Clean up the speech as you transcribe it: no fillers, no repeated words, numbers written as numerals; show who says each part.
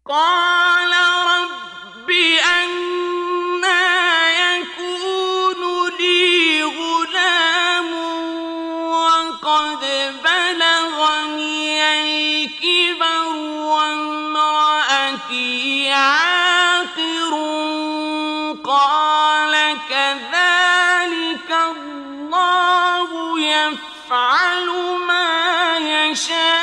Speaker 1: قال رب أنى يكون لي غلام وقد بلغني الكبر وامرأتي عاقر قال كذلك الله يفعل ما يشاء